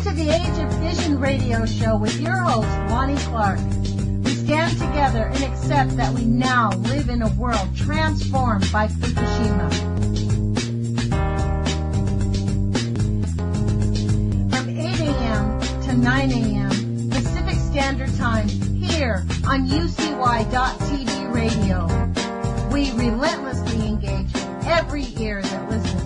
to the Age of Vision radio show with your host, Lonnie Clark. We stand together and accept that we now live in a world transformed by Fukushima. From 8 a.m. to 9 a.m. Pacific Standard Time here on UCY.TV radio. We relentlessly engage every ear that listens.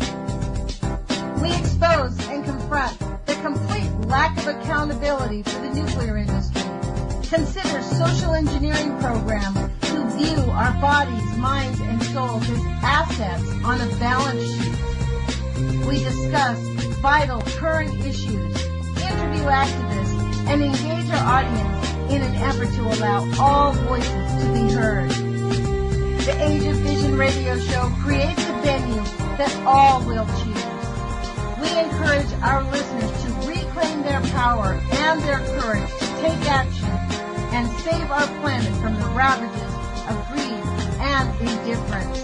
We expose and confront the complete lack of accountability for the nuclear industry. Consider social engineering programs who view our bodies, minds, and souls as assets on a balance sheet. We discuss vital current issues, interview activists, and engage our audience in an effort to allow all voices to be heard. The Age of Vision radio show creates a venue that all will choose. We encourage our listeners to reclaim their power and their courage to take action and save our planet from the ravages of greed and indifference.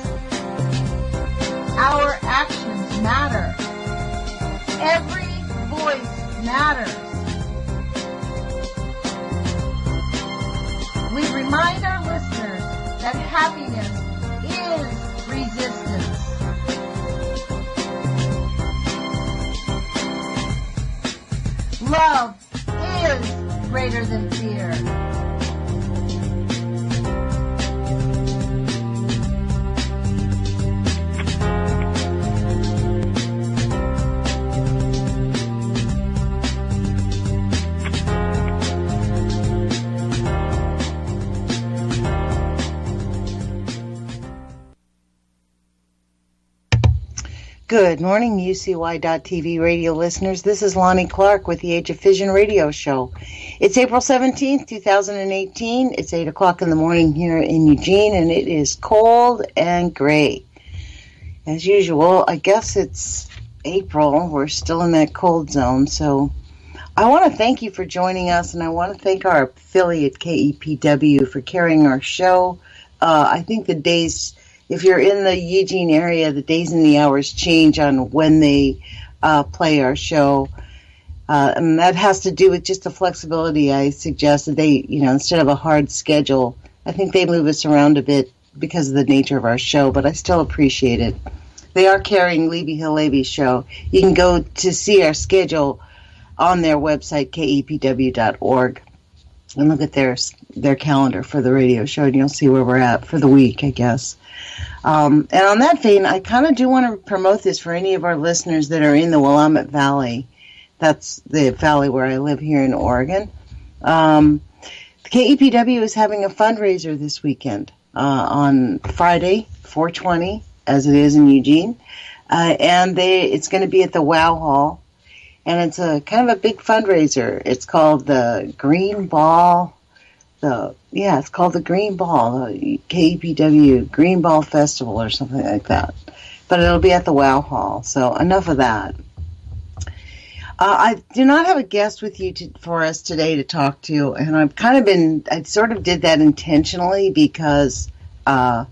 Our actions matter. Every voice matters. We remind our listeners that happiness is resistance. Love is greater than fear. Good morning, UCY.TV radio listeners. This is Lonnie Clark with the Age of Vision radio show. It's April 17th, 2018. It's 8 o'clock in the morning here in Eugene, and it is cold and gray. As usual, I guess it's April. We're still in that cold zone, so I want to thank you for joining us, and I want to thank our affiliate, KEPW, for carrying our show. I think the days... If you're in the Eugene area, the days and the hours change on when they play our show. And that has to do with just the flexibility I suggested. They, instead of a hard schedule, I think they move us around a bit because of the nature of our show, but I still appreciate it. They are carrying Levy Hill Levy's show. You can go to see our schedule on their website, kepw.org, and look at their calendar for the radio show, and you'll see where we're at for the week, I guess. And on that vein, I kind of do want to promote this for any of our listeners that are in the Willamette Valley. That's the valley where I live here in Oregon. The KEPW is having a fundraiser this weekend on Friday, 4/20, as it is in Eugene. And it's going to be at the WOW Hall. And it's a kind of a big fundraiser. It's called the Green Ball. It's called the Green Ball, the KEPW Green Ball Festival or something like that. But it'll be at the WOW Hall. So enough of that. I do not have a guest with you for us today to talk to, and I sort of did that intentionally because, I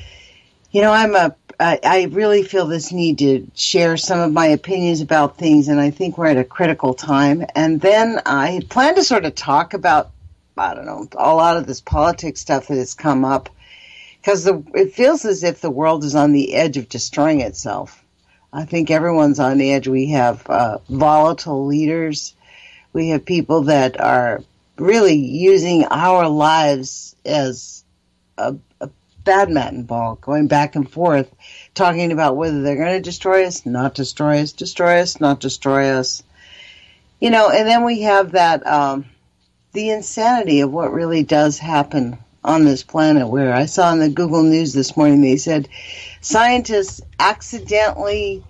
really feel this need to share some of my opinions about things, and I think we're at a critical time. And then I had planned to sort of talk about, I don't know, a lot of this politics stuff that has come up, because it feels as if the world is on the edge of destroying itself. I think everyone's on the edge. We have volatile leaders. We have people that are really using our lives as a badminton ball, going back and forth, talking about whether they're going to destroy us, not destroy us, destroy us, not destroy us. And then we have that... the insanity of what really does happen on this planet, where I saw in the Google News this morning, they said scientists accidentally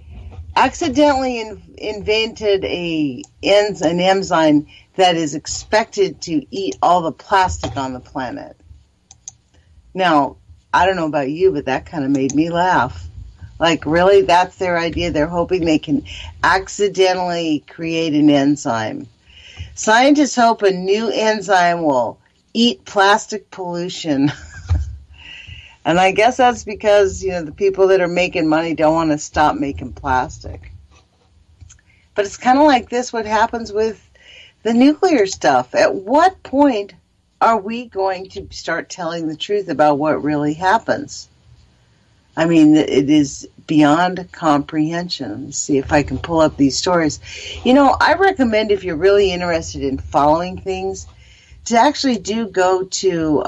invented an enzyme that is expected to eat all the plastic on the planet. Now, I don't know about you, but that kind of made me laugh. Like, really? That's their idea? They're hoping they can accidentally create an enzyme. Scientists hope a new enzyme will eat plastic pollution. And I guess that's because, the people that are making money don't want to stop making plastic. But it's kind of like this, what happens with the nuclear stuff. At what point are we going to start telling the truth about what really happens? I mean, it is beyond comprehension. Let me see if I can pull up these stories. You know, I recommend, if you're really interested in following things, to actually go to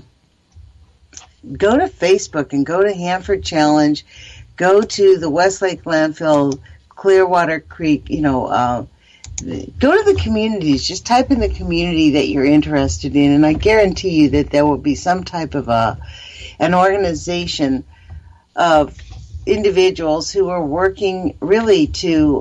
Facebook and go to Hanford Challenge, go to the Westlake Landfill, Clearwater Creek, go to the communities. Just type in the community that you're interested in, and I guarantee you that there will be some type of an organization of individuals who are working really to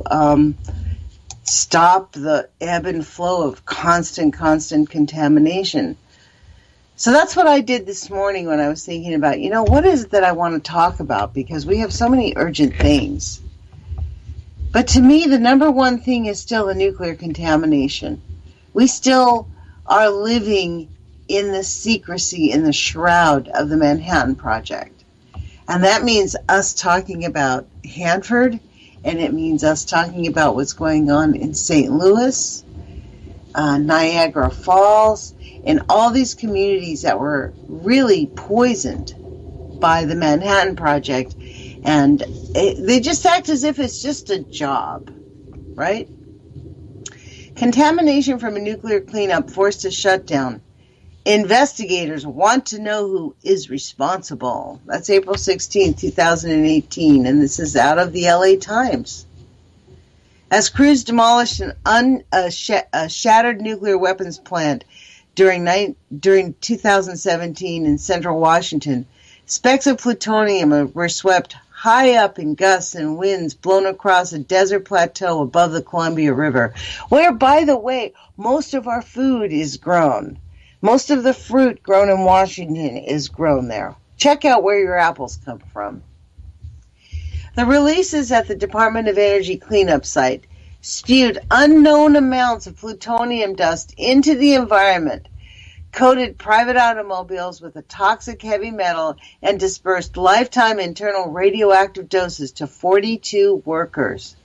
stop the ebb and flow of constant contamination. So that's what I did this morning when I was thinking about, what is it that I want to talk about? Because we have so many urgent things. But to me, the number one thing is still the nuclear contamination. We still are living in the secrecy, in the shroud of the Manhattan Project. And that means us talking about Hanford, and it means us talking about what's going on in St. Louis, Niagara Falls, and all these communities that were really poisoned by the Manhattan Project. And they just act as if it's just a job, right? Contamination from a nuclear cleanup forced a shutdown. Investigators want to know who is responsible. That's April 16, 2018, and this is out of the LA Times. As crews demolished a shattered nuclear weapons plant during 2017 in central Washington, specks of plutonium were swept high up in gusts and winds blown across a desert plateau above the Columbia River, where, by the way, most of our food is grown. Most of the fruit grown in Washington is grown there. Check out where your apples come from. The releases at the Department of Energy cleanup site spewed unknown amounts of plutonium dust into the environment, coated private automobiles with a toxic heavy metal, and dispersed lifetime internal radioactive doses to 42 workers.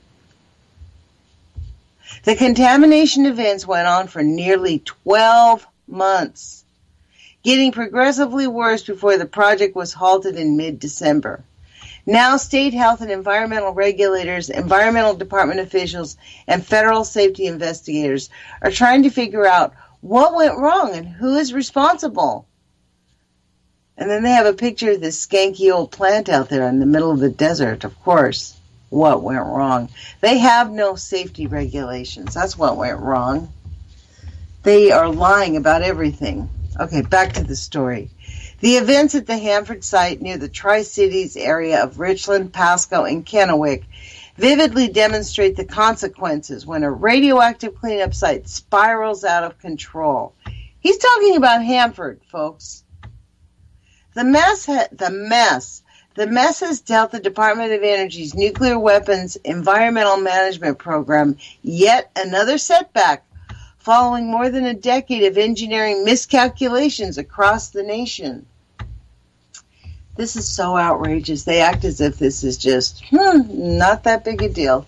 The contamination events went on for nearly 12 months, getting progressively worse before the project was halted in mid-December. Now, state health and environmental regulators, environmental department officials, and federal safety investigators are trying to figure out what went wrong and who is responsible. And then they have a picture of this skanky old plant out there in the middle of the desert. Of course, what went wrong? They have no safety regulations. That's what went wrong. They are lying about everything. Okay, back to the story. The events at the Hanford site near the Tri-Cities area of Richland, Pasco, and Kennewick vividly demonstrate the consequences when a radioactive cleanup site spirals out of control. He's talking about Hanford, folks. The mess has dealt the Department of Energy's Nuclear Weapons Environmental Management Program yet another setback, following more than a decade of engineering miscalculations across the nation. This is so outrageous. They act as if this is just, not that big a deal.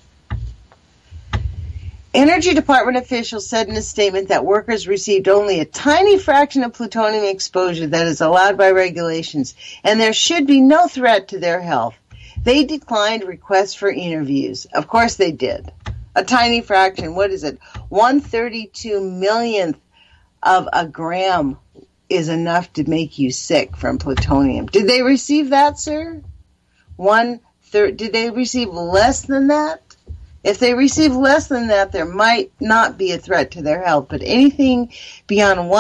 Energy Department officials said in a statement that workers received only a tiny fraction of plutonium exposure that is allowed by regulations, and there should be no threat to their health. They declined requests for interviews. Of course they did. A tiny fraction, what is it? 132 millionth of a gram is enough to make you sick from plutonium. Did they receive that, sir? Did they receive less than that? If they receive less than that, there might not be a threat to their health, but anything beyond a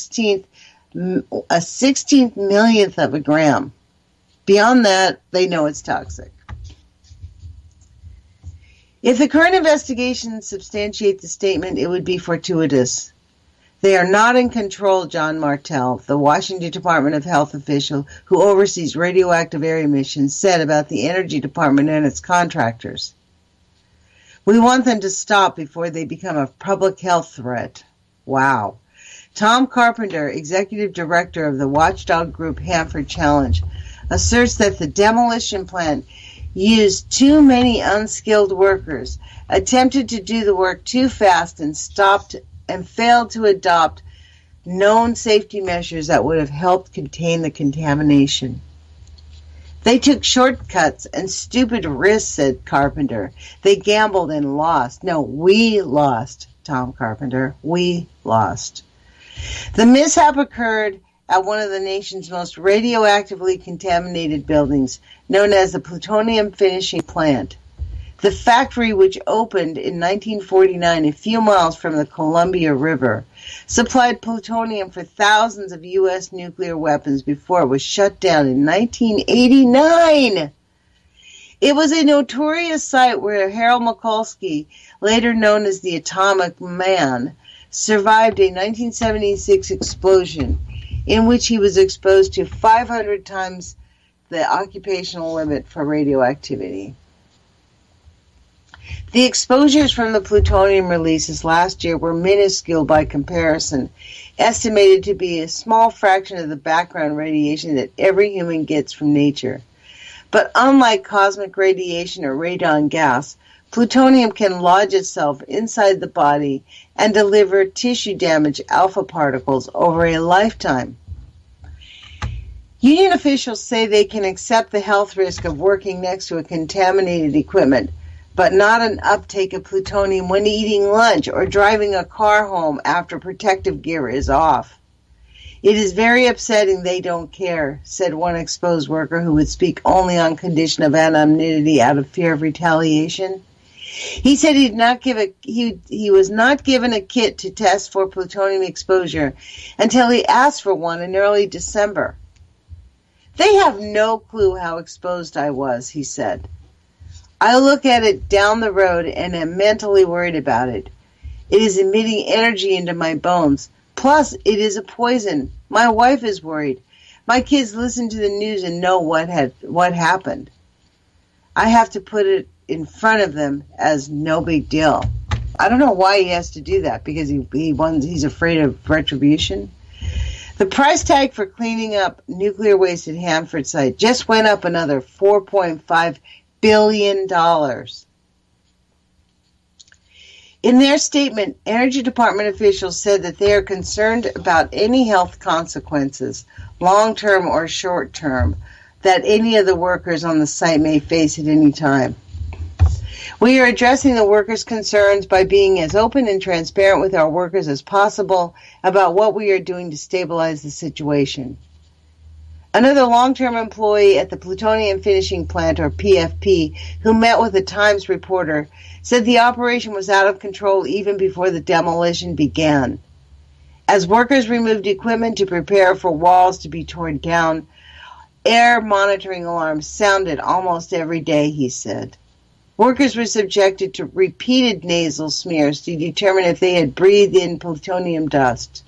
16th millionth of a gram, beyond that, they know it's toxic. If the current investigations substantiate the statement, it would be fortuitous. They are not in control, John Martell, the Washington Department of Health official who oversees radioactive air emissions, said about the Energy Department and its contractors. We want them to stop before they become a public health threat. Wow. Tom Carpenter, executive director of the watchdog group Hanford Challenge, asserts that the demolition plan used too many unskilled workers, attempted to do the work too fast, and failed to adopt known safety measures that would have helped contain the contamination. They took shortcuts and stupid risks, said Carpenter. They gambled and lost. No, we lost, Tom Carpenter. We lost. The mishap occurred at one of the nation's most radioactively contaminated buildings, known as the Plutonium Finishing Plant. The factory, which opened in 1949 a few miles from the Columbia River, supplied plutonium for thousands of U.S. nuclear weapons before it was shut down in 1989. It was a notorious site where Harold Mikulski, later known as the Atomic Man, survived a 1976 explosion in which he was exposed to 500 times the occupational limit for radioactivity. The exposures from the plutonium releases last year were minuscule by comparison, estimated to be a small fraction of the background radiation that every human gets from nature. But unlike cosmic radiation or radon gas, plutonium can lodge itself inside the body and deliver tissue damage alpha particles over a lifetime. Union officials say they can accept the health risk of working next to a contaminated equipment, but not an uptake of plutonium when eating lunch or driving a car home after protective gear is off. It is very upsetting they don't care, said one exposed worker who would speak only on condition of anonymity out of fear of retaliation. He said he was not given a kit to test for plutonium exposure until he asked for one in early December. They have no clue how exposed I was, he said. I look at it down the road and am mentally worried about it. It is emitting energy into my bones. Plus, it is a poison. My wife is worried. My kids listen to the news and know what happened. I have to put it in front of them as no big deal. I don't know why he has to do that, because he's afraid of retribution. The price tag for cleaning up nuclear waste at Hanford site just went up another $4.5 billion. In their statement, Energy Department officials said that they are concerned about any health consequences, long-term or short-term, that any of the workers on the site may face at any time. We are addressing the workers' concerns by being as open and transparent with our workers as possible about what we are doing to stabilize the situation. Another long-term employee at the Plutonium Finishing Plant, or PFP, who met with a Times reporter, said the operation was out of control even before the demolition began. As workers removed equipment to prepare for walls to be torn down, air monitoring alarms sounded almost every day, he said. Workers were subjected to repeated nasal smears to determine if they had breathed in plutonium dust.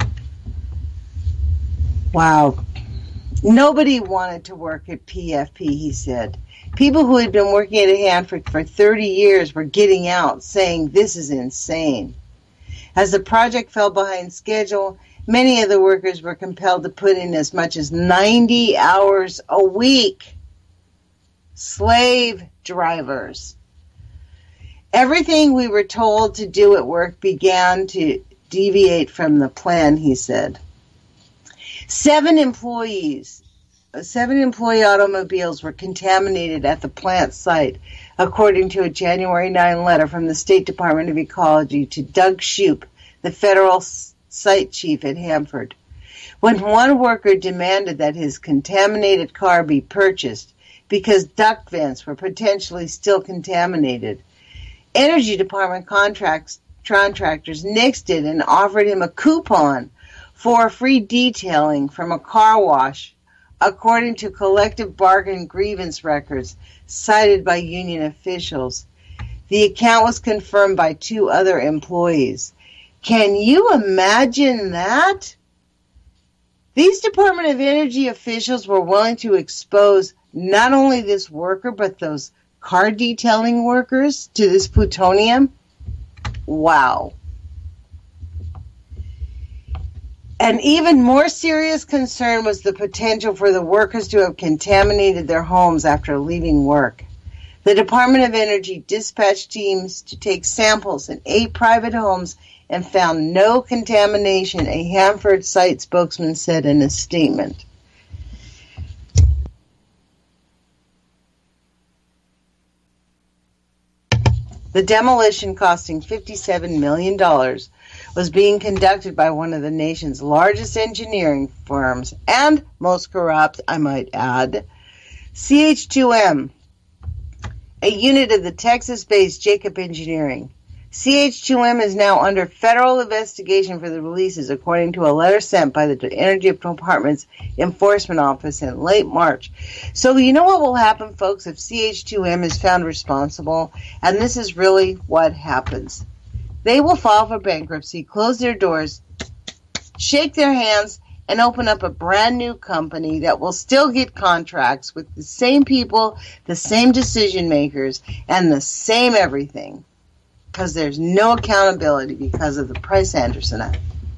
Wow. Nobody wanted to work at PFP, he said. People who had been working at Hanford for 30 years were getting out, saying this is insane. As the project fell behind schedule, many of the workers were compelled to put in as much as 90 hours a week. Slave drivers. Everything we were told to do at work began to deviate from the plan, he said. 7 employee automobiles were contaminated at the plant site, according to a January 9 letter from the State Department of Ecology to Doug Shoup, the federal site chief at Hanford. When one worker demanded that his contaminated car be purchased because duct vents were potentially still contaminated, Energy Department contractors nixed it and offered him a coupon for free detailing from a car wash, according to collective bargain grievance records cited by union officials. The account was confirmed by 2 other employees. Can you imagine that? These Department of Energy officials were willing to expose not only this worker, but those car detailing workers to this plutonium? Wow. An even more serious concern was the potential for the workers to have contaminated their homes after leaving work. The Department of Energy dispatched teams to take samples in 8 private homes and found no contamination, a Hanford site spokesman said in a statement. The demolition, costing $57 million, was being conducted by one of the nation's largest engineering firms, and most corrupt, I might add, CH2M, a unit of the Texas-based Jacob Engineering. CH2M is now under federal investigation for the releases, according to a letter sent by the Energy Department's Enforcement Office in late March. So you know what will happen, folks, if CH2M is found responsible? And this is really what happens. They will file for bankruptcy, close their doors, shake their hands, and open up a brand new company that will still get contracts with the same people, the same decision makers, and the same everything. Because there's no accountability because of the Price-Anderson Act.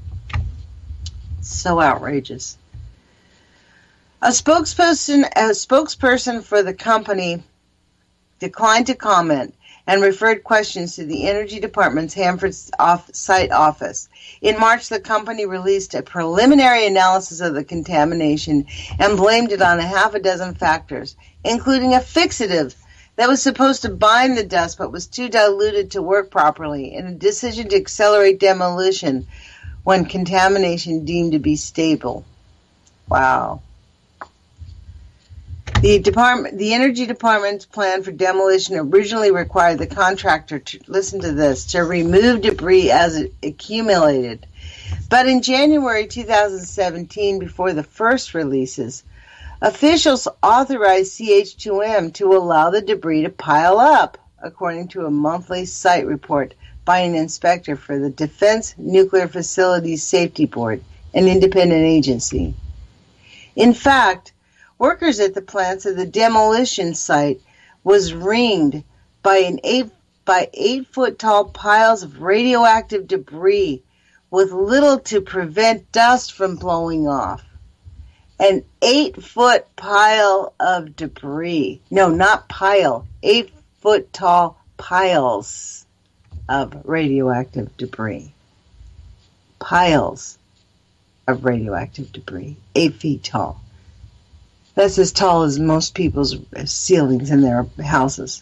So outrageous. A spokesperson for the company declined to comment and referred questions to the Energy Department's Hanford site office. In March, the company released a preliminary analysis of the contamination and blamed it on a half a dozen factors, including a fixative that was supposed to bind the dust but was too diluted to work properly, and a decision to accelerate demolition when contamination deemed to be stable. Wow. The Energy Department's plan for demolition originally required the contractor to, listen to this, to remove debris as it accumulated. But in January 2017, before the first releases, officials authorized CH2M to allow the debris to pile up, according to a monthly site report by an inspector for the Defense Nuclear Facilities Safety Board, an independent agency. In fact, workers at the plant said the demolition site was ringed by 8-foot tall piles of radioactive debris with little to prevent dust from blowing off. An 8-foot pile of debris. No, not pile. 8-foot tall piles of radioactive debris. Piles of radioactive debris. 8 feet tall. That's as tall as most people's ceilings in their houses.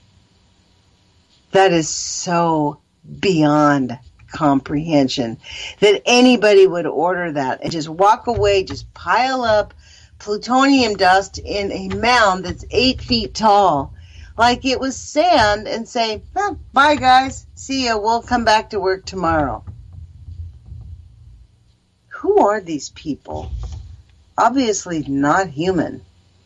That is so beyond comprehension that anybody would order that and just walk away, just pile up plutonium dust in a mound that's 8 feet tall like it was sand and say, well, bye guys, see ya, we'll come back to work tomorrow. Who are these people? Obviously not human.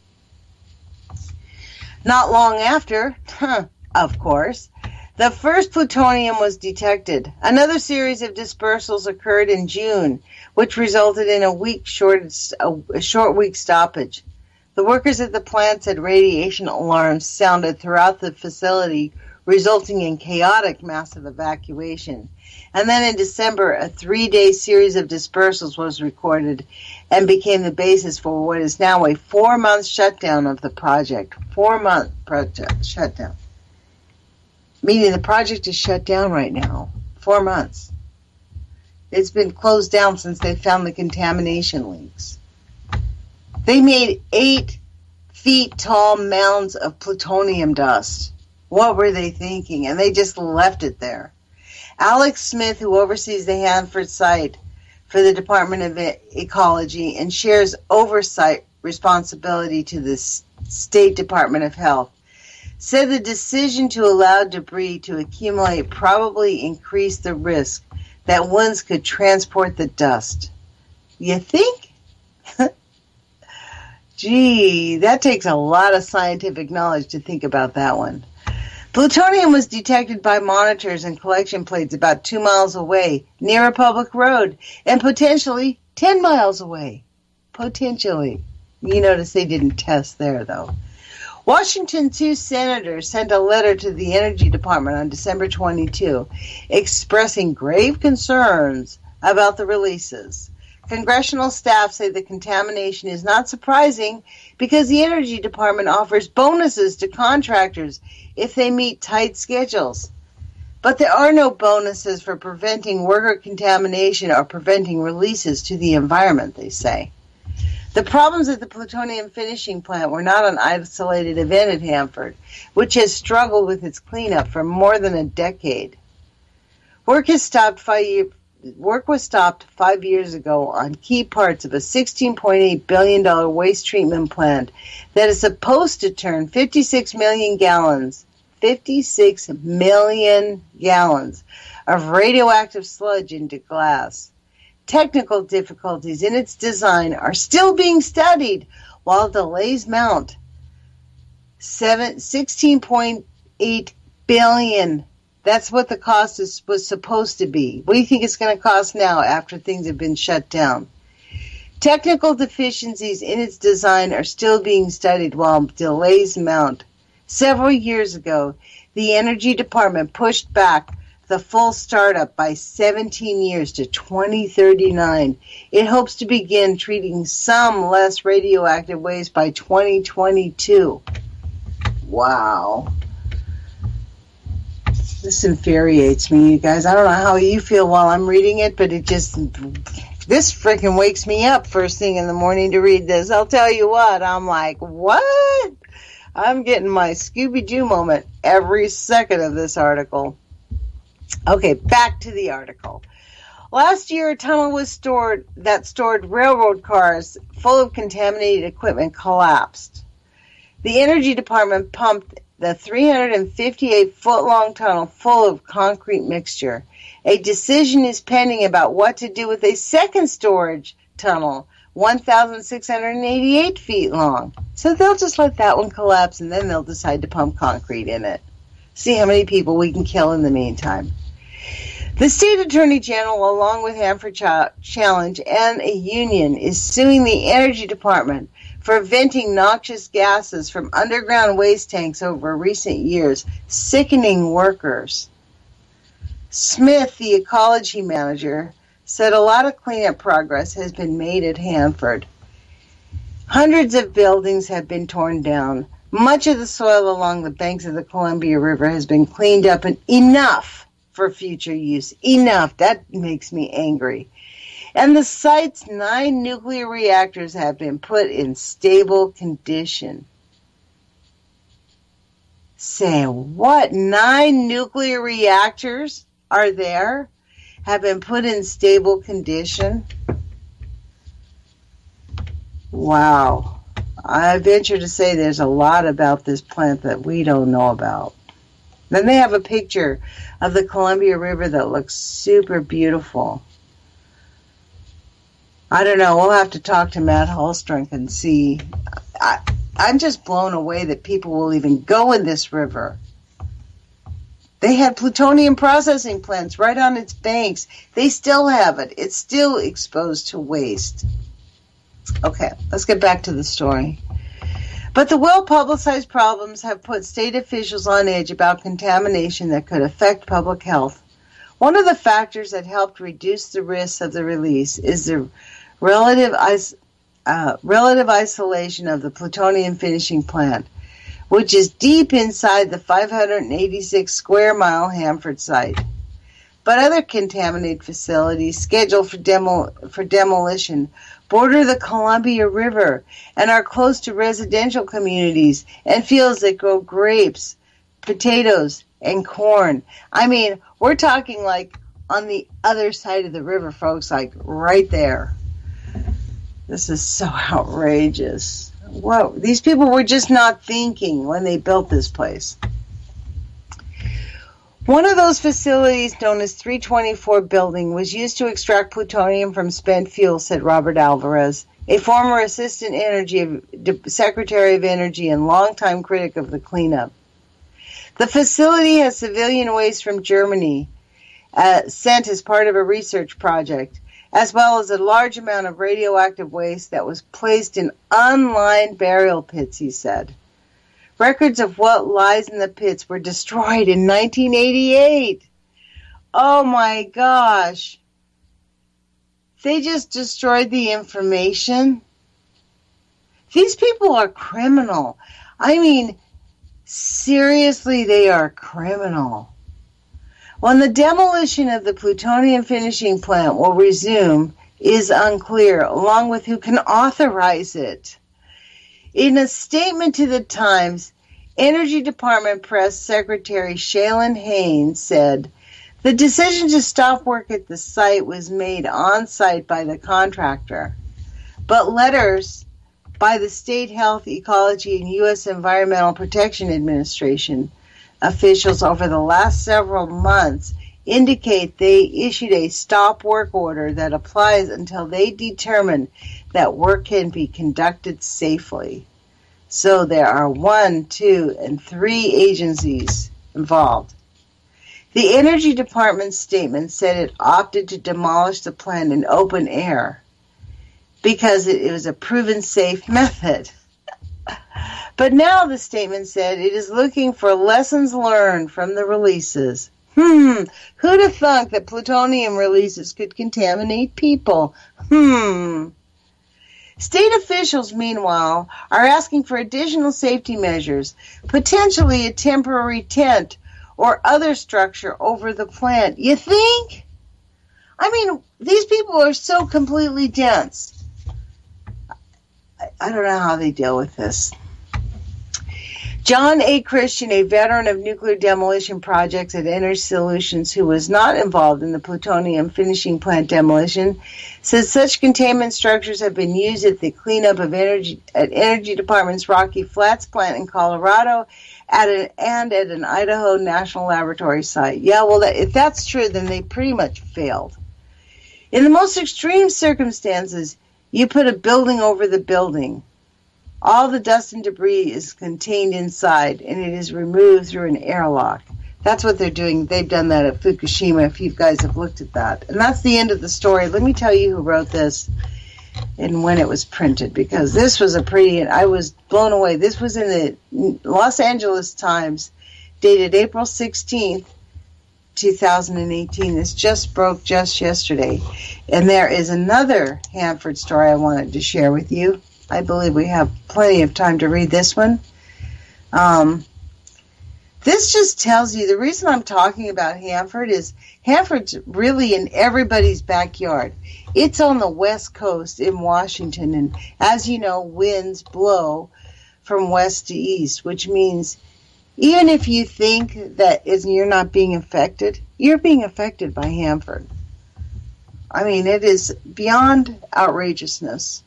Not long after, of course, the first plutonium was detected. Another series of dispersals occurred in June, which resulted in a short week stoppage. The workers at the plant said radiation alarms sounded throughout the facility, resulting in chaotic massive evacuation. And then in December, a 3-day series of dispersals was recorded and became the basis for what is now a 4-month shutdown of the project. 4-month project shutdown. Meaning the project is shut down right now. 4 months. It's been closed down since they found the contamination leaks. They made 8 feet tall mounds of plutonium dust. What were they thinking? And they just left it there. Alex Smith, who oversees the Hanford site for the Department of Ecology and shares oversight responsibility to the State Department of Health, said the decision to allow debris to accumulate probably increased the risk that winds could transport the dust. You think? Gee, that takes a lot of scientific knowledge to think about that one. Plutonium was detected by monitors and collection plates about 2 miles away, near a public road, and potentially 10 miles away. Potentially. You notice they didn't test there, though. Washington's 2 senators sent a letter to the Energy Department on December 22, expressing grave concerns about the releases. Congressional staff say the contamination is not surprising because the Energy Department offers bonuses to contractors if they meet tight schedules. But there are no bonuses for preventing worker contamination or preventing releases to the environment, they say. The problems at the plutonium finishing plant were not an isolated event at Hanford, which has struggled with its cleanup for more than a decade. Work was stopped 5 years ago on key parts of a $16.8 billion waste treatment plant that is supposed to turn 56 million gallons of radioactive sludge into glass. Technical difficulties in its design are still being studied while delays mount. $16.8 billion. That's what the cost was supposed to be. What do you think it's going to cost now after things have been shut down? Technical deficiencies in its design are still being studied while delays mount. Several years ago, the Energy Department pushed back the full startup by 17 years to 2039. It hopes to begin treating some less radioactive waste by 2022. Wow. This infuriates me, you guys. I don't know how you feel while I'm reading it, but this freaking wakes me up first thing in the morning to read this. I'll tell you what, I'm like, what? I'm getting my Scooby-Doo moment every second of this article. Okay, back to the article. Last year, a tunnel was stored railroad cars full of contaminated equipment collapsed. The Energy Department pumped the 358-foot-long tunnel full of concrete mixture. A decision is pending about what to do with a second storage tunnel, 1,688 feet long. So they'll just let that one collapse, and then they'll decide to pump concrete in it. See how many people we can kill in the meantime. The state attorney general, along with Hanford Challenge and a union, is suing the Energy Department for venting noxious gases from underground waste tanks over recent years, sickening workers. Smith, the ecology manager, said a lot of cleanup progress has been made at Hanford. Hundreds of buildings have been torn down. Much of the soil along the banks of the Columbia River has been cleaned up, and enough for future use. Enough. That makes me angry. And the site's 9 nuclear reactors have been put in stable condition. Say what? 9 nuclear reactors are there? Have been put in stable condition? Wow. I venture to say there's a lot about this plant that we don't know about. Then they have a picture of the Columbia River that looks super beautiful. I don't know. We'll have to talk to Matt Holstrunk and see. I'm just blown away that people will even go in this river. They had plutonium processing plants right on its banks. They still have it. It's still exposed to waste. Okay, let's get back to the story. But the well-publicized problems have put state officials on edge about contamination that could affect public health. One of the factors that helped reduce the risks of the release is the relative isolation of the plutonium finishing plant, which is deep inside the 586 square mile Hanford site. But other contaminated facilities scheduled for demolition border the Columbia River and are close to residential communities and fields that grow grapes, potatoes, and corn. I mean, we're talking like on the other side of the river, folks, like right there. This is so outrageous. Whoa, these people were just not thinking when they built this place. One of those facilities, known as 324 Building, was used to extract plutonium from spent fuel, said Robert Alvarez, a former Assistant Secretary of Energy and longtime critic of the cleanup. The facility has civilian waste from Germany sent as part of a research project, as well as a large amount of radioactive waste that was placed in unlined burial pits, he said. Records of what lies in the pits were destroyed in 1988. Oh my gosh. They just destroyed the information. These people are criminal. I mean, seriously, they are criminal. When the demolition of the plutonium finishing plant will resume is unclear, along with who can authorize it. In a statement to the Times, Energy Department Press Secretary Shaylin Haynes said, the decision to stop work at the site was made on-site by the contractor, but letters by the State Health, Ecology, and U.S. Environmental Protection Administration officials over the last several months indicate they issued a stop work order that applies until they determine that work can be conducted safely. So there are 1, 2, and 3 agencies involved. The Energy Department's statement said it opted to demolish the plant in open air because it was a proven safe method. But now the statement said it is looking for lessons learned from the releases. Who'd have thunk that plutonium releases could contaminate people? State officials, meanwhile, are asking for additional safety measures, potentially a temporary tent or other structure over the plant. You think? I mean, these people are so completely dense. I don't know how they deal with this. John A. Christian, a veteran of nuclear demolition projects at Energy Solutions who was not involved in the plutonium finishing plant demolition, says such containment structures have been used at the cleanup of Energy Department's Rocky Flats plant in Colorado and at an Idaho National Laboratory site. Yeah, well, if that's true, then they pretty much failed. In the most extreme circumstances, you put a building over the building. All the dust and debris is contained inside, and it is removed through an airlock. That's what they're doing. They've done that at Fukushima, if you guys have looked at that. And that's the end of the story. Let me tell you who wrote this and when it was printed, because this was I was blown away. This was in the Los Angeles Times, dated April 16th, 2018. This just broke just yesterday. And there is another Hanford story I wanted to share with you. I believe we have plenty of time to read this one. This just tells you, the reason I'm talking about Hanford is Hanford's really in everybody's backyard. It's on the West Coast in Washington, and as you know, winds blow from west to east, which means even if you think that you're not being affected, you're being affected by Hanford. I mean, it is beyond outrageousness.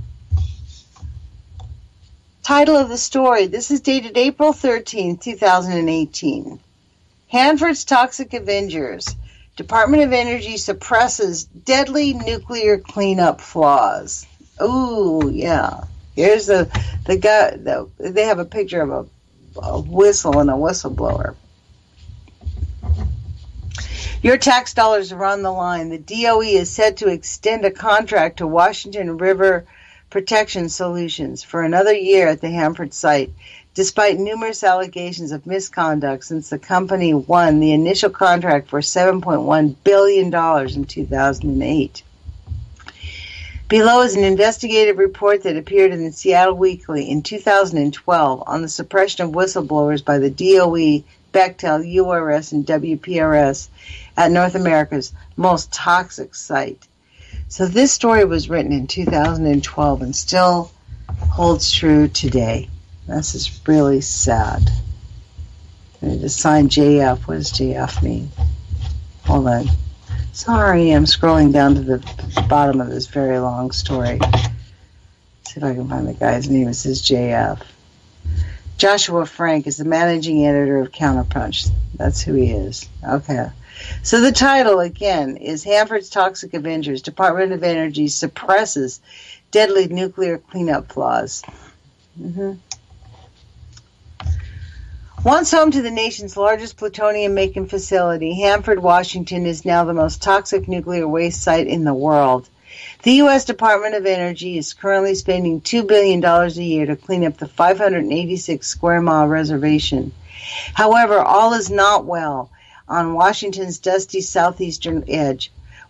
Title of the story. This is dated April 13, 2018. Hanford's Toxic Avengers. Department of Energy suppresses deadly nuclear cleanup flaws. Ooh, yeah. Here's the guy. They have a picture of a whistle and a whistleblower. Your tax dollars are on the line. The DOE is set to extend a contract to Washington River Protection Solutions for another year at the Hanford site, despite numerous allegations of misconduct since the company won the initial contract for $7.1 billion in 2008. Below is an investigative report that appeared in the Seattle Weekly in 2012 on the suppression of whistleblowers by the DOE, Bechtel, URS, and WPRS at North America's most toxic site. So this story was written in 2012 and still holds true today. This is really sad. I need to sign JF. What does JF mean? Hold on. Sorry, I'm scrolling down to the bottom of this very long story. See if I can find the guy's name. It says JF. Joshua Frank is the managing editor of Counterpunch. That's who he is. Okay. So the title, again, is Hanford's Toxic Avengers. Department of Energy suppresses deadly nuclear cleanup flaws. Once home to the nation's largest plutonium-making facility, Hanford, Washington is now the most toxic nuclear waste site in the world. The U.S. Department of Energy is currently spending $2 billion a year to clean up the 586 square mile reservation. However, all is not well on Washington's dusty southeastern edge.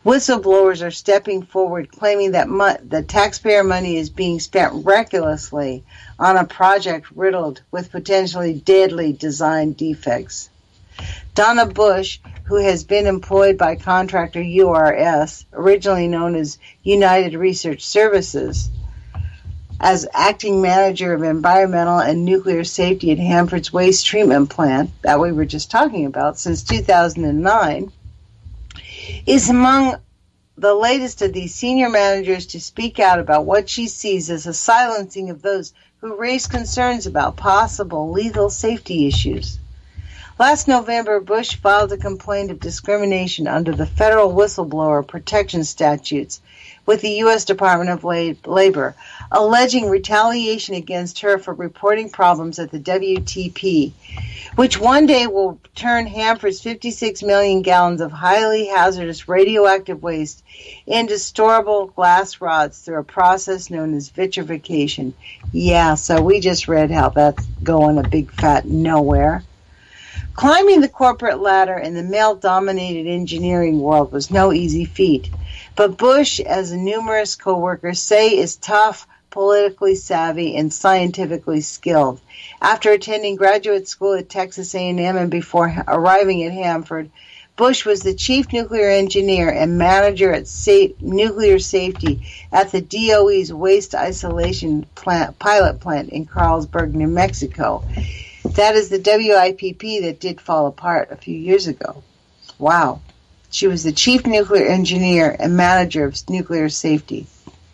Whistleblowers are stepping forward, claiming that the taxpayer money is being spent recklessly on a project riddled with potentially deadly design defects. Donna Bush, who has been employed by contractor URS, originally known as United Research Services, as acting manager of environmental and nuclear safety at Hanford's waste treatment plant, that we were just talking about, since 2009, is among the latest of these senior managers to speak out about what she sees as a silencing of those who raise concerns about possible lethal safety issues. Last November, Bush filed a complaint of discrimination under the federal whistleblower protection statutes with the U.S. Department of Labor, alleging retaliation against her for reporting problems at the WTP, which one day will turn Hanford's 56 million gallons of highly hazardous radioactive waste into storable glass rods through a process known as vitrification. Yeah, so we just read how that's going a big fat nowhere. Climbing the corporate ladder in the male-dominated engineering world was no easy feat, but Bush, as numerous co-workers say, is tough, politically savvy, and scientifically skilled. After attending graduate school at Texas A&M and before arriving at Hanford, Bush was the chief nuclear engineer and manager at nuclear safety at the DOE's waste isolation pilot plant in Carlsberg, New Mexico. That is the WIPP that did fall apart a few years ago. Wow. She was the chief nuclear engineer and manager of nuclear safety.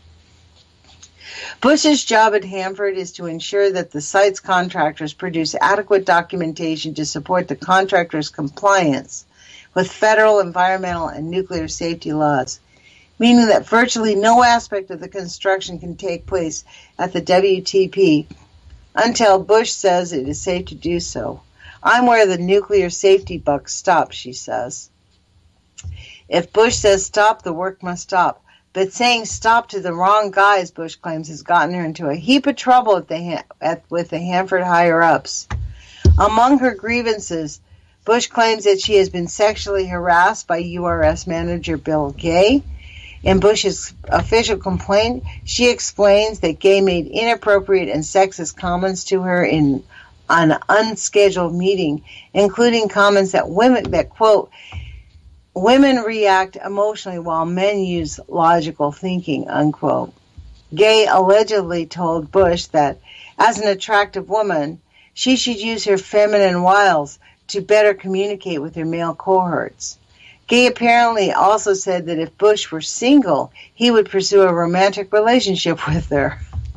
Bush's job at Hanford is to ensure that the site's contractors produce adequate documentation to support the contractor's compliance with federal environmental and nuclear safety laws, meaning that virtually no aspect of the construction can take place at the WTP until Bush says it is safe to do so. I'm where the nuclear safety buck stops, she says. If Bush says stop, the work must stop. But saying stop to the wrong guys, Bush claims, has gotten her into a heap of trouble with the Hanford higher-ups. Among her grievances, Bush claims that she has been sexually harassed by URS manager Bill Gay. In Bush's official complaint, she explains that Gay made inappropriate and sexist comments to her in an unscheduled meeting, including comments that quote, women react emotionally while men use logical thinking, unquote. Gay allegedly told Bush that, as an attractive woman, she should use her feminine wiles to better communicate with her male cohorts. Gay apparently also said that if Bush were single, he would pursue a romantic relationship with her.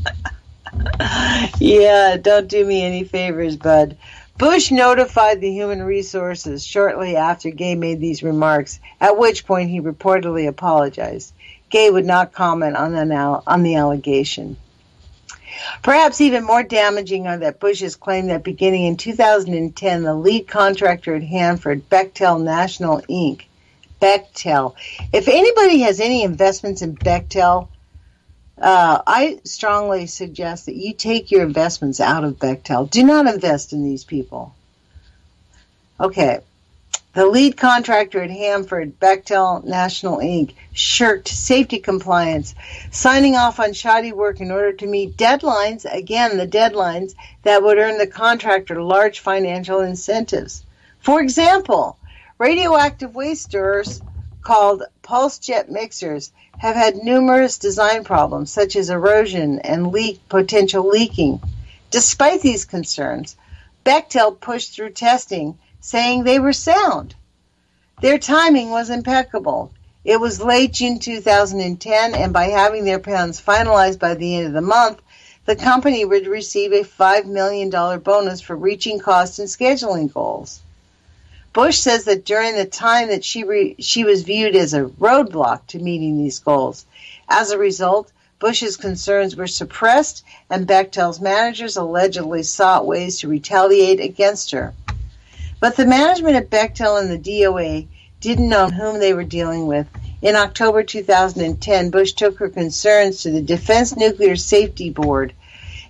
Yeah, don't do me any favors, bud. Bush notified the Human Resources shortly after Gay made these remarks, at which point he reportedly apologized. Gay would not comment on the allegation. Perhaps even more damaging are that Bush's claim that beginning in 2010, the lead contractor at Hanford, Bechtel National Inc., Bechtel. If anybody has any investments in Bechtel, I strongly suggest that you take your investments out of Bechtel. Do not invest in these people. Okay. The lead contractor at Hanford, Bechtel National Inc., shirked safety compliance, signing off on shoddy work in order to meet deadlines, again, the deadlines that would earn the contractor large financial incentives. For example, radioactive waste stirrers called pulse jet mixers have had numerous design problems, such as erosion and potential leaking. Despite these concerns, Bechtel pushed through testing, saying they were sound. Their timing was impeccable. It was late June 2010, and by having their plans finalized by the end of the month, the company would receive a $5 million bonus for reaching cost and scheduling goals. Bush says that during the time that she was viewed as a roadblock to meeting these goals. As a result, Bush's concerns were suppressed, and Bechtel's managers allegedly sought ways to retaliate against her. But the management at Bechtel and the DOA didn't know whom they were dealing with. In October 2010, Bush took her concerns to the Defense Nuclear Safety Board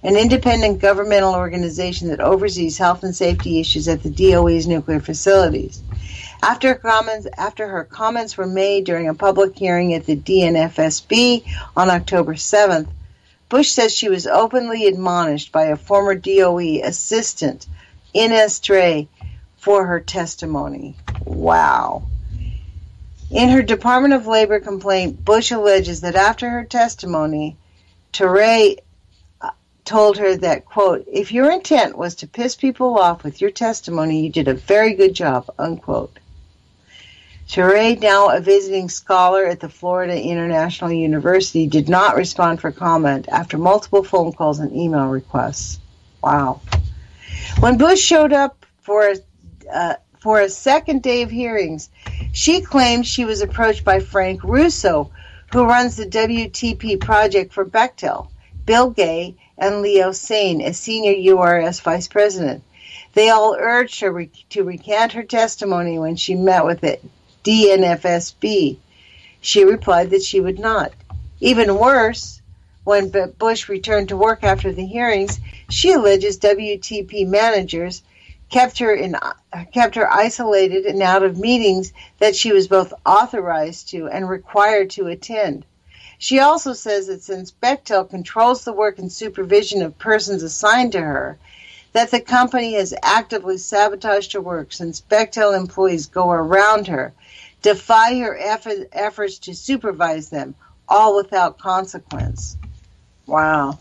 an independent governmental organization that oversees health and safety issues at the DOE's nuclear facilities. After her comments were made during a public hearing at the DNFSB on October 7th, Bush says she was openly admonished by a former DOE assistant, Ines Trey, for her testimony. Wow. In her Department of Labor complaint, Bush alleges that after her testimony, Trey told her that, quote, if your intent was to piss people off with your testimony, you did a very good job, unquote. Trey, now a visiting scholar at the Florida International University, did not respond for comment after multiple phone calls and email requests. Wow. When Bush showed up for a second day of hearings, she claimed she was approached by Frank Russo, who runs the WTP project for Bechtel, Bill Gay, and Leo Sain, a senior URS vice president. They all urged her to recant her testimony when she met with the DNFSB. She replied that she would not. Even worse, when Bush returned to work after the hearings, she alleges WTP managers kept her isolated and out of meetings that she was both authorized to and required to attend. She also says that since Bechtel controls the work and supervision of persons assigned to her, that the company has actively sabotaged her work since Bechtel employees go around her, defy her efforts to supervise them, all without consequence. Wow.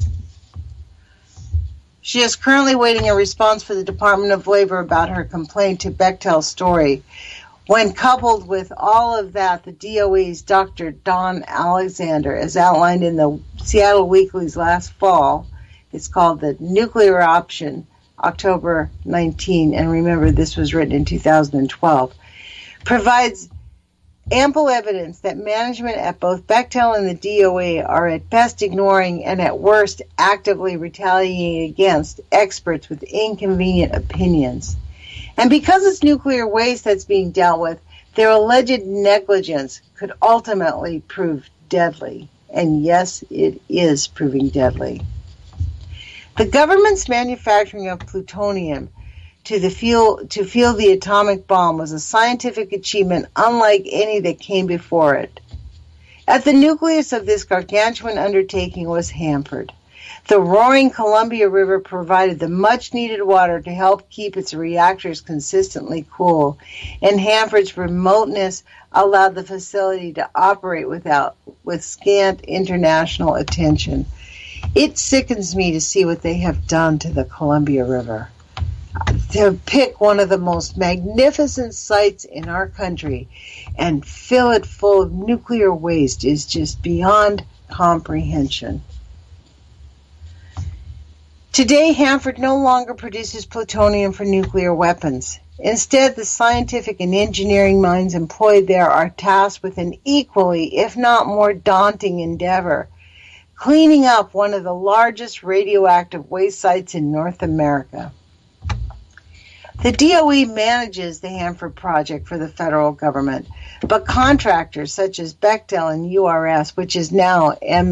She is currently waiting a response for the Department of Labor about her complaint to Bechtel's story. When coupled with all of that, the DOE's Dr. Don Alexander, as outlined in the Seattle Weekly's last fall, it's called The Nuclear Option, October 19, and remember this was written in 2012, provides ample evidence that management at both Bechtel and the DOE are at best ignoring and at worst actively retaliating against experts with inconvenient opinions. And because it's nuclear waste that's being dealt with, their alleged negligence could ultimately prove deadly. And yes, it is proving deadly. The government's manufacturing of plutonium to fuel the atomic bomb was a scientific achievement unlike any that came before it. At the nucleus of this gargantuan undertaking was Hanford. The roaring Columbia River provided the much-needed water to help keep its reactors consistently cool, and Hanford's remoteness allowed the facility to operate with scant international attention. It sickens me to see what they have done to the Columbia River. To pick one of the most magnificent sites in our country and fill it full of nuclear waste is just beyond comprehension. Today, Hanford no longer produces plutonium for nuclear weapons. Instead, the scientific and engineering minds employed there are tasked with an equally, if not more daunting endeavor, cleaning up one of the largest radioactive waste sites in North America. The DOE manages the Hanford project for the federal government, but contractors such as Bechtel and URS, which is now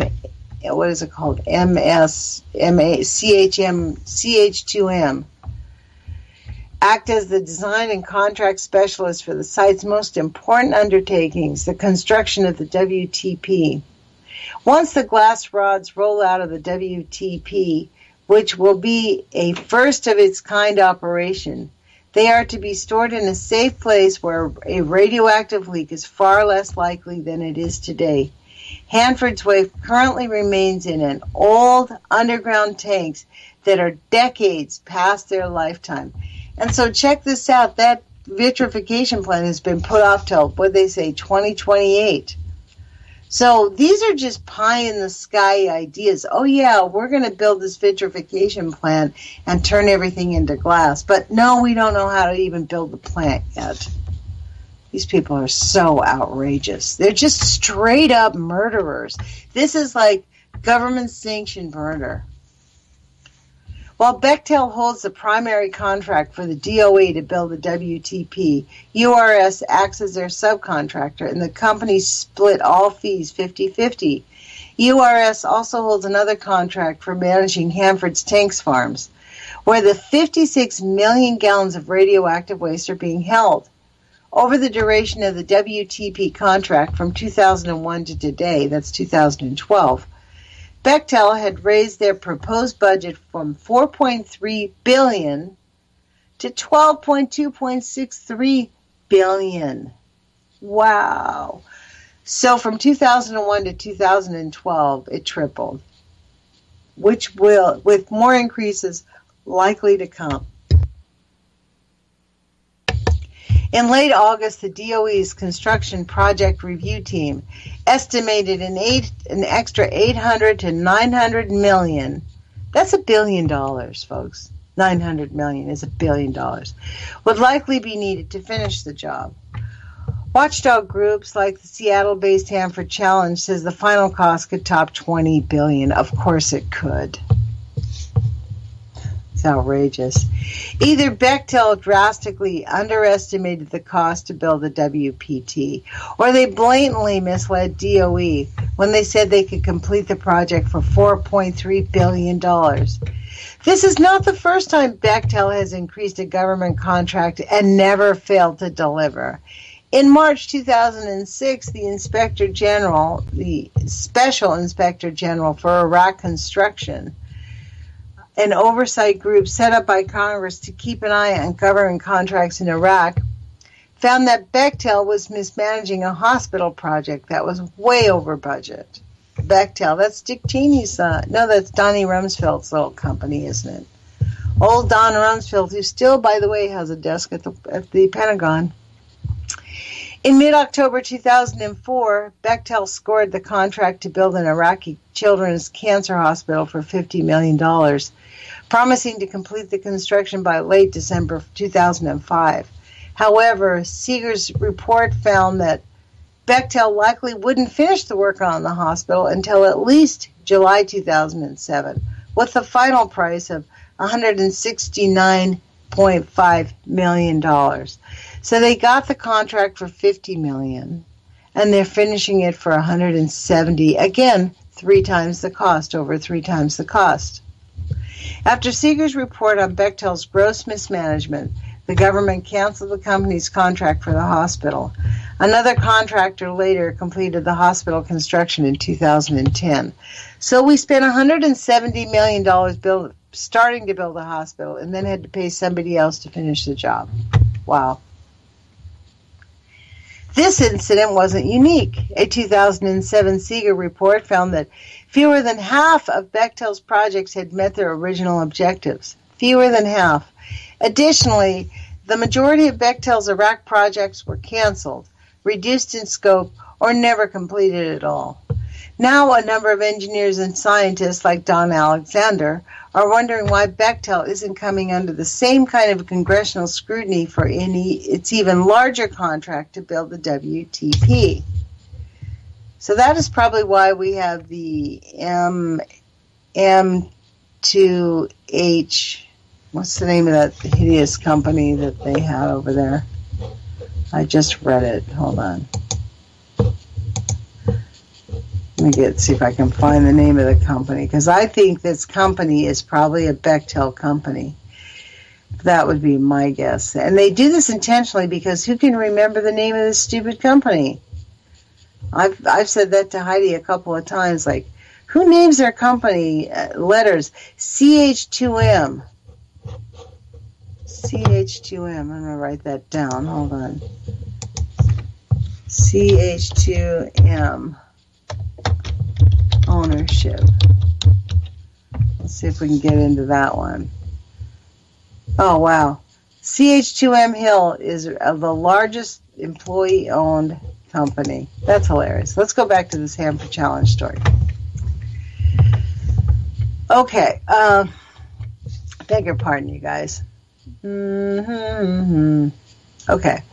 CH2M, act as the design and contract specialists for the site's most important undertakings, the construction of the WTP. Once the glass rods roll out of the WTP, which will be a first-of-its-kind operation, they are to be stored in a safe place where a radioactive leak is far less likely than it is today. Hanford's waste currently remains in an old underground tanks that are decades past their lifetime. And so check this out. That vitrification plant has been put off till, 2028. So these are just pie-in-the-sky ideas. Oh, yeah, we're going to build this vitrification plant and turn everything into glass. But no, we don't know how to even build the plant yet. These people are so outrageous. They're just straight-up murderers. This is like government-sanctioned murder. While Bechtel holds the primary contract for the DOE to build the WTP, URS acts as their subcontractor, and the company split all fees 50-50. URS also holds another contract for managing Hanford's tanks farms, where the 56 million gallons of radioactive waste are being held. Over the duration of the WTP contract from 2001 to today, that's 2012, Bechtel had raised their proposed budget from $4.3 billion to $12.263 billion. Wow. So from 2001 to 2012, it tripled, which will, with more increases likely to come. In late August, the DOE's Construction Project Review Team estimated an extra $800 to $900 million. That's $1 billion, folks. $900 million is $1 billion. Would likely be needed to finish the job. Watchdog groups like the Seattle-based Hanford Challenge says the final cost could top $20 billion. Of course it could. It's outrageous. Either Bechtel drastically underestimated the cost to build the WPT, or they blatantly misled DOE when they said they could complete the project for $4.3 billion. This is not the first time Bechtel has increased a government contract and never failed to deliver. In March 2006, the Special Inspector General for Iraq Construction, an oversight group set up by Congress to keep an eye on government contracts in Iraq, found that Bechtel was mismanaging a hospital project that was way over budget. Bechtel, that's Dick Cheney's no, that's Donnie Rumsfeld's little company, isn't it? Old Don Rumsfeld, who still, by the way, has a desk at the Pentagon. In mid-October 2004, Bechtel scored the contract to build an Iraqi children's cancer hospital for $50 million, promising to complete the construction by late December 2005. However, Seeger's report found that Bechtel likely wouldn't finish the work on the hospital until at least July 2007, with the final price of $169.5 million. So they got the contract for $50 million, and they're finishing it for $170. Again, 3 times the cost, over 3 times the cost. After Seeger's report on Bechtel's gross mismanagement, the government canceled the company's contract for the hospital. Another contractor later completed the hospital construction in 2010. So we spent $170 million starting to build a hospital and then had to pay somebody else to finish the job. Wow. This incident wasn't unique. A 2007 Seeger report found that fewer than half of Bechtel's projects had met their original objectives. Fewer than half. Additionally, the majority of Bechtel's Iraq projects were canceled, reduced in scope, or never completed at all. Now a number of engineers and scientists like Don Alexander are wondering why Bechtel isn't coming under the same kind of congressional scrutiny for its even larger contract to build the WTP. So that is probably why we have the M2H, what's the name of that hideous company that they had over there? I just read it. Hold on. Let me see if I can find the name of the company, because I think this company is probably a Bechtel company. That would be my guess. And they do this intentionally because who can remember the name of this stupid company? I've said that to Heidi a couple of times, like, who names their company letters? CH2M. CH2M. I'm going to write that down. Hold on. CH2M. Ownership. Let's see if we can get into that one. Oh, wow. CH2M Hill is the largest employee-owned company. That's hilarious. Let's go back to this Hanford Challenge story. Okay. Beg your pardon, you guys. Okay.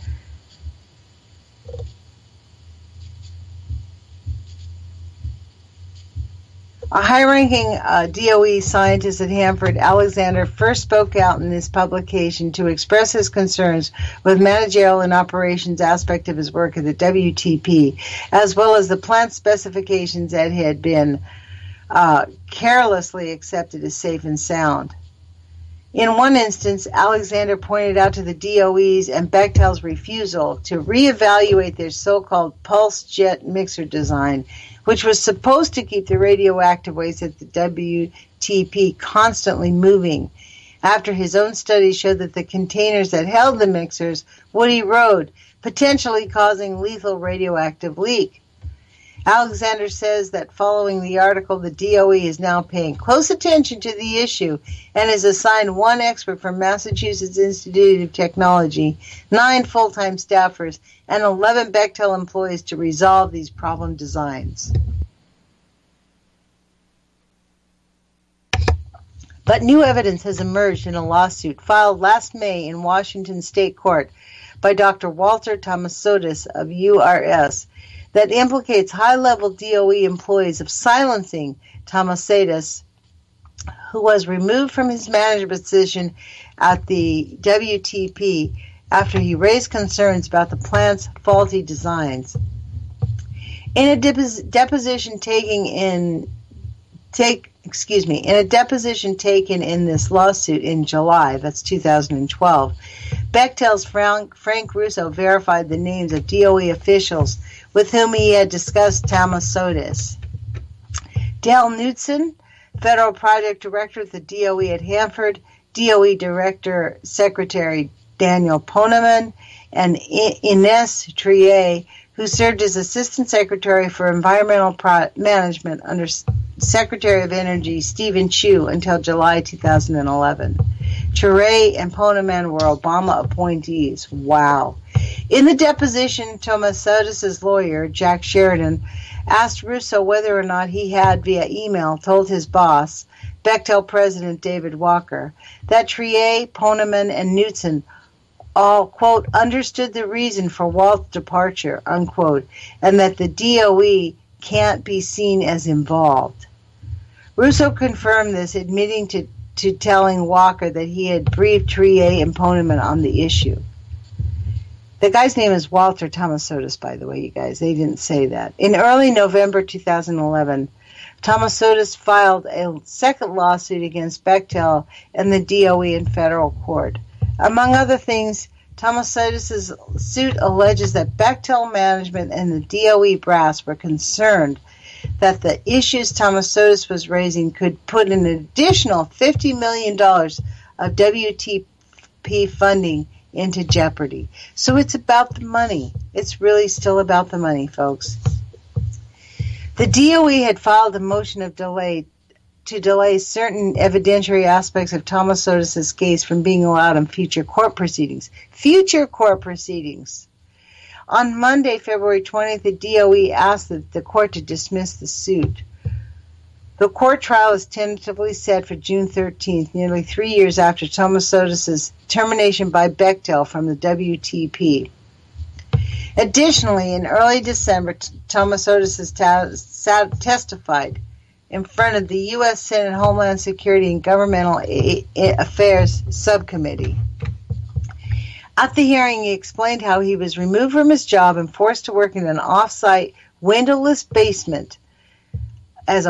A high-ranking DOE scientist at Hanford, Alexander, first spoke out in this publication to express his concerns with managerial and operations aspect of his work at the WTP, as well as the plant specifications that had been carelessly accepted as safe and sound. In one instance, Alexander pointed out to the DOE's and Bechtel's refusal to reevaluate their so-called pulse jet mixer design, which was supposed to keep the radioactive waste at the WTP constantly moving, after his own studies showed that the containers that held the mixers would erode, potentially causing lethal radioactive leak. Alexander says that following the article, the DOE is now paying close attention to the issue and has assigned one expert from Massachusetts Institute of Technology, 9 full-time staffers, and 11 Bechtel employees to resolve these problem designs. But new evidence has emerged in a lawsuit filed last May in Washington State Court by Dr. Walter Tomasotis of URS that implicates high-level DOE employees of silencing Tomasotis, who was removed from his management position at the WTP after he raised concerns about the plant's faulty designs. In a deposition taken in this lawsuit in July, that's 2012, Bechtel's Frank Russo verified the names of DOE officials with whom he had discussed Tomasotis. Dale Knudsen, Federal Project Director at the DOE at Hanford, DOE Director Secretary Daniel Poneman, and Ines Trier, who served as Assistant Secretary for Environmental Management under Secretary of Energy Stephen Chu until July 2011. Trier and Poneman were Obama appointees. Wow. In the deposition, Tomasotis' lawyer, Jack Sheridan, asked Russo whether or not he had, via email, told his boss, Bechtel President David Walker, that Trier, Poneman, and Knudsen all, quote, understood the reason for Walt's departure, unquote, and that the DOE can't be seen as involved. Russo confirmed this, admitting to telling Walker that he had briefed Trier and Poneman on the issue. The guy's name is Walter Tomasotis, by the way, you guys. They didn't say that. In early November 2011, Tomasotis filed a second lawsuit against Bechtel and the DOE in federal court. Among other things, Tomasotis' suit alleges that Bechtel management and the DOE brass were concerned that the issues Tomasotis was raising could put an additional $50 million of WTP funding into jeopardy. So it's about the money. It's really still about the money, folks. The DOE had filed a motion of delay to delay certain evidentiary aspects of Tomasotis' case from being allowed in future court proceedings. Future court proceedings. On Monday, February 20th, the DOE asked the court to dismiss the suit. The court trial is tentatively set for June 13th, nearly 3 years after Tomasotis' termination by Bechtel from the WTP. Additionally, in early December, Tomasotis testified in front of the U.S. Senate Homeland Security and Governmental Affairs Subcommittee. At the hearing, he explained how he was removed from his job and forced to work in an off-site, windowless basement as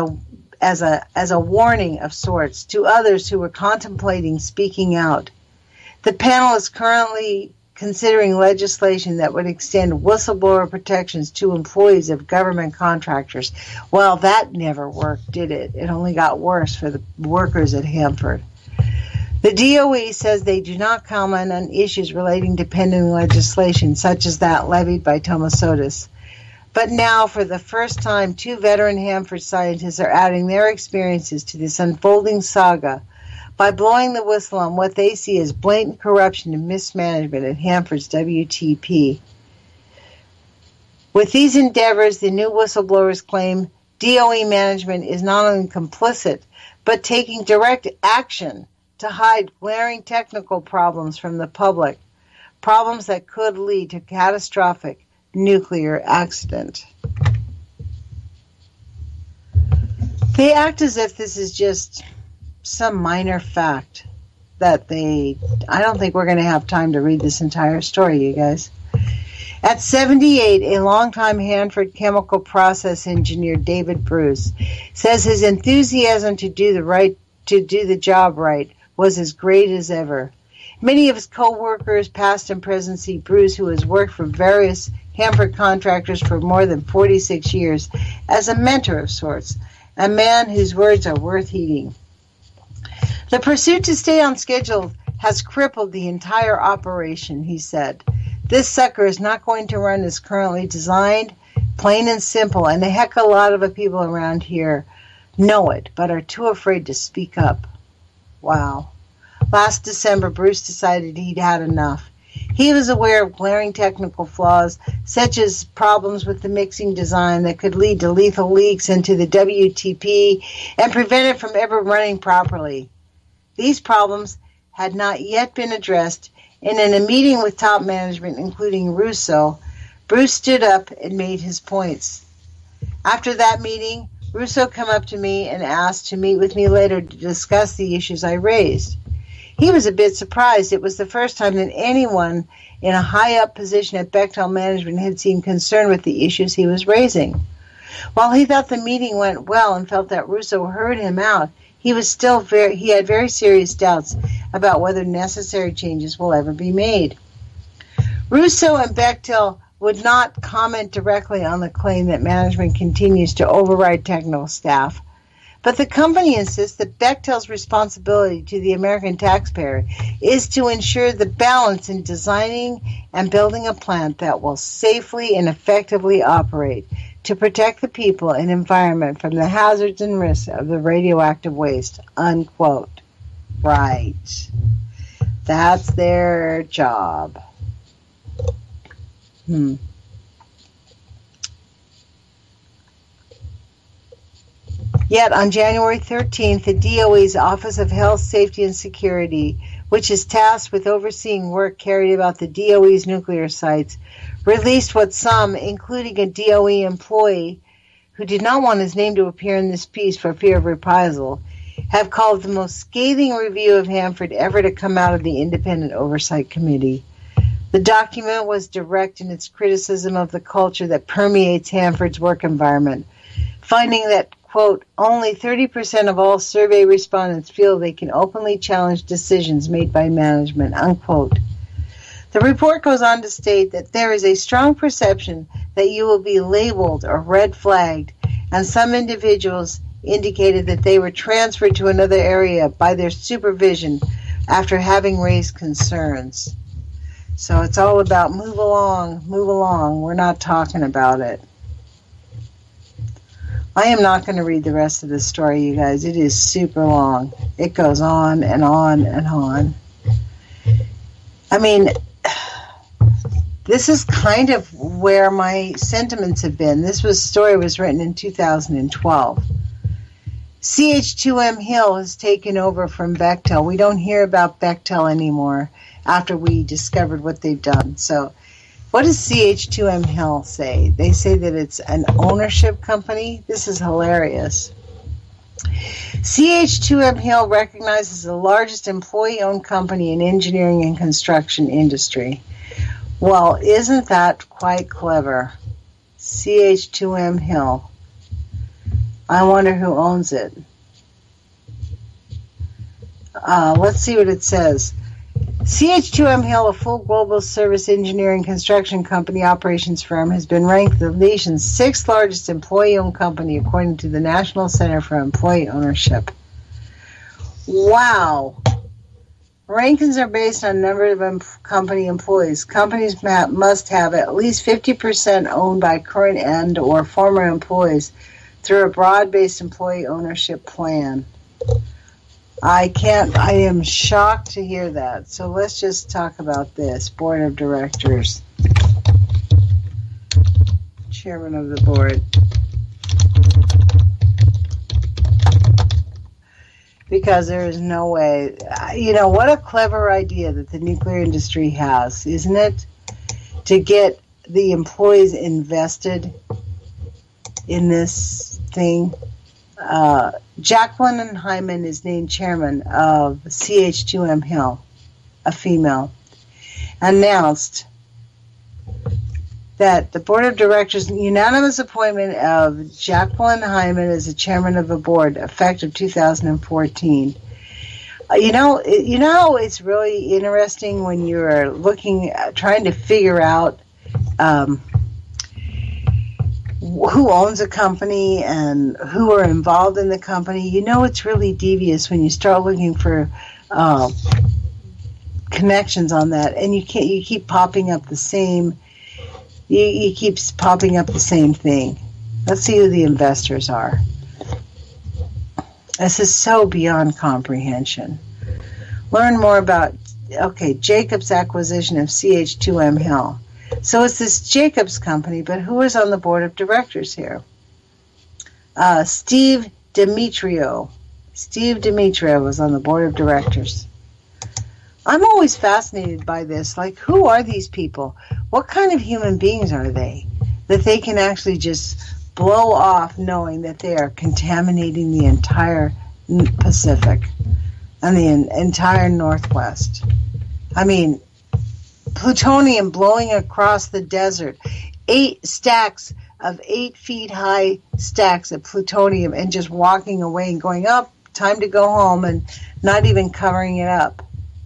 a warning of sorts to others who were contemplating speaking out. The panel is currently considering legislation that would extend whistleblower protections to employees of government contractors. Well, that never worked, did it? It only got worse for the workers at Hanford. The DOE says they do not comment on issues relating to pending legislation, such as that levied by Tomasotis. But now, for the first time, 2 veteran Hanford scientists are adding their experiences to this unfolding saga by blowing the whistle on what they see as blatant corruption and mismanagement at Hanford's WTP. With these endeavors, the new whistleblowers claim DOE management is not only complicit, but taking direct action to hide glaring technical problems from the public, problems that could lead to catastrophic nuclear accident. They act as if this is just some minor fact that I don't think we're going to have time to read this entire story, you guys. At 78, a longtime Hanford chemical process engineer, David Bruce, says his enthusiasm to do the job right was as great as ever. Many of his co-workers, past and present, see Bruce, who has worked for various Hanford contractors for more than 46 years, as a mentor of sorts, a man whose words are worth heeding. The pursuit to stay on schedule has crippled the entire operation, he said. This sucker is not going to run as currently designed, plain and simple, and a heck of a lot of the people around here know it, but are too afraid to speak up. Wow. Last December, Bruce decided he'd had enough. He was aware of glaring technical flaws, such as problems with the mixing design that could lead to lethal leaks into the WTP and prevent it from ever running properly. These problems had not yet been addressed, and in a meeting with top management, including Russo, Bruce stood up and made his points. After that meeting, Russo came up to me and asked to meet with me later to discuss the issues I raised. He was a bit surprised. It was the first time that anyone in a high-up position at Bechtel Management had seemed concerned with the issues he was raising. While he thought the meeting went well and felt that Russo heard him out, he had very serious doubts about whether necessary changes will ever be made. Russo and Bechtel would not comment directly on the claim that management continues to override technical staff, but the company insists that Bechtel's responsibility to the American taxpayer is to ensure the balance in designing and building a plant that will safely and effectively operate to protect the people and environment from the hazards and risks of the radioactive waste, unquote. Right. That's their job. Yet on January 13th, the DOE's Office of Health, Safety, and Security, which is tasked with overseeing work carried about the DOE's nuclear sites, released what some, including a DOE employee who did not want his name to appear in this piece for fear of reprisal, have called the most scathing review of Hanford ever to come out of the Independent Oversight Committee. The document was direct in its criticism of the culture that permeates Hanford's work environment, finding that, quote, only 30% of all survey respondents feel they can openly challenge decisions made by management, unquote. The report goes on to state that there is a strong perception that you will be labeled or red flagged, and some individuals indicated that they were transferred to another area by their supervision after having raised concerns. So it's all about move along, we're not talking about it. I am not going to read the rest of the story, you guys. It is super long. It goes on and on and on. I mean, this is kind of where my sentiments have been. Story was written in 2012. CH2M Hill has taken over from Bechtel. We don't hear about Bechtel anymore after we discovered what they've done. So what does CH2M Hill say? They say that it's an ownership company. This is hilarious. CH2M Hill recognizes the largest employee-owned company in engineering and construction industry. Well, isn't that quite clever? CH2M Hill. I wonder who owns it. Let's see what it says. CH2M Hill, a full global service engineering construction company operations firm, has been ranked the nation's 6th largest employee-owned company according to the National Center for Employee Ownership. Wow. Rankings are based on number of company employees. Companies must have at least 50% owned by current and or former employees through a broad-based employee ownership plan. I am shocked to hear that. So let's just talk about this. Board of Directors. Chairman of the board. Because there is no way. What a clever idea that the nuclear industry has, isn't it? To get the employees invested in this thing. Jacqueline Hyman is named chairman of CH2M Hill, a female, announced that the board of directors unanimous appointment of Jacqueline Hyman as the chairman of the board effective 2014. It's really interesting when you're trying to figure out who owns a company and who are involved in the company. It's really devious when you start looking for connections on that, and you keep popping up the same. You keep popping up the same thing. Let's see who the investors are. This is so beyond comprehension. Learn more about, Jacobs' acquisition of CH2M Hill. So it's this Jacobs company, but who is on the board of directors here? Steve Demetrio. Steve Demetrio was on the board of directors. I'm always fascinated by this. Like, who are these people? What kind of human beings are they that they can actually just blow off knowing that they are contaminating the entire Pacific and the entire Northwest? I mean, plutonium blowing across the desert, 8 stacks of 8 feet high stacks of plutonium, and just walking away and going, up, time to go home, and not even covering it up.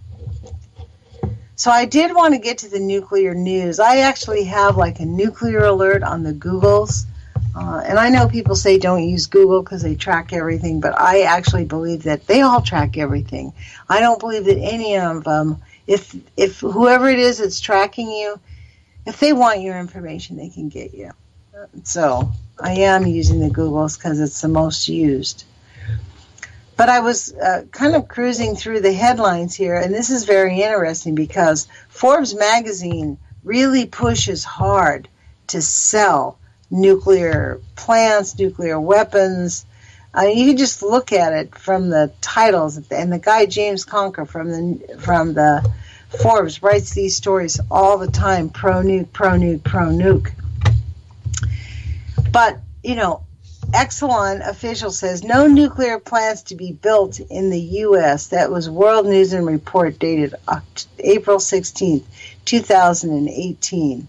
So I did want to get to the nuclear news. I actually have like a nuclear alert on the Googles. And I know people say don't use Google because they track everything, but I actually believe that they all track everything. I don't believe that any of them, if whoever it is that's tracking you, if they want your information, they can get you. So I am using the Googles because it's the most used. But I was kind of cruising through the headlines here, and this is very interesting because Forbes magazine really pushes hard to sell nuclear plants, nuclear weapons. You can just look at it from the titles, and the guy James Conker from the Forbes writes these stories all the time: pro-nuke, pro-nuke, pro-nuke. But Exelon official says no nuclear plants to be built in the U.S. That was World News and Report dated April 16th, 2018.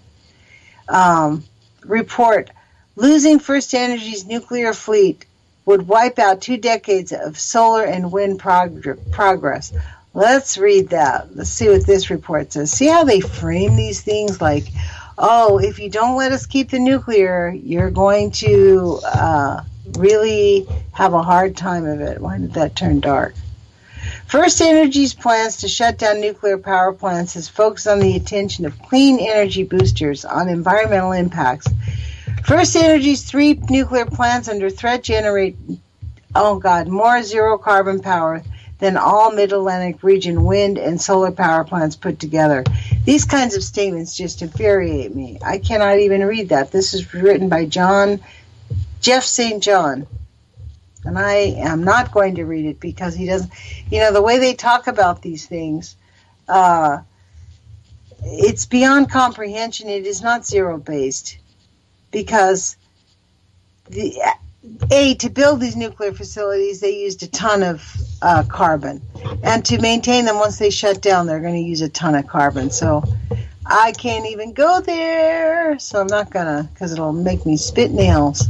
Report, losing First Energy's nuclear fleet would wipe out 2 decades of solar and wind progress. Let's read that. Let's see what this report says. See how they frame these things like, oh, if you don't let us keep the nuclear, you're going to really have a hard time of it. Why did that turn dark? First Energy's plans to shut down nuclear power plants has focused on the attention of clean energy boosters on environmental impacts. First Energy's 3 nuclear plants under threat generate, more zero-carbon power than all Mid-Atlantic region wind and solar power plants put together. These kinds of statements just infuriate me. I cannot even read that. This is written by Jeff St. John. And I am not going to read it because he doesn't, the way they talk about these things, it's beyond comprehension. It is not zero-based because to build these nuclear facilities, they used a ton of carbon. And to maintain them once they shut down, they're going to use a ton of carbon. So I can't even go there. So I'm not going to, because it'll make me spit nails.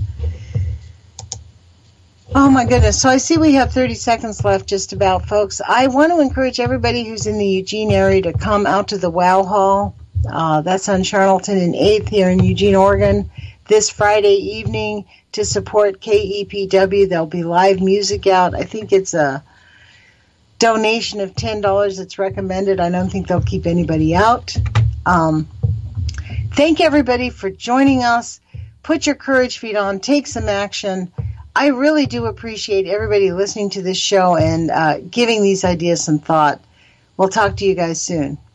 Oh, my goodness. So I see we have 30 seconds left just about, folks. I want to encourage everybody who's in the Eugene area to come out to the WOW Hall. That's on Charlton and 8th here in Eugene, Oregon, this Friday evening to support KEPW. There'll be live music out. I think it's a donation of $10 that's recommended. I don't think they'll keep anybody out. Thank everybody for joining us. Put your courage feet on. Take some action. I really do appreciate everybody listening to this show and giving these ideas some thought. We'll talk to you guys soon.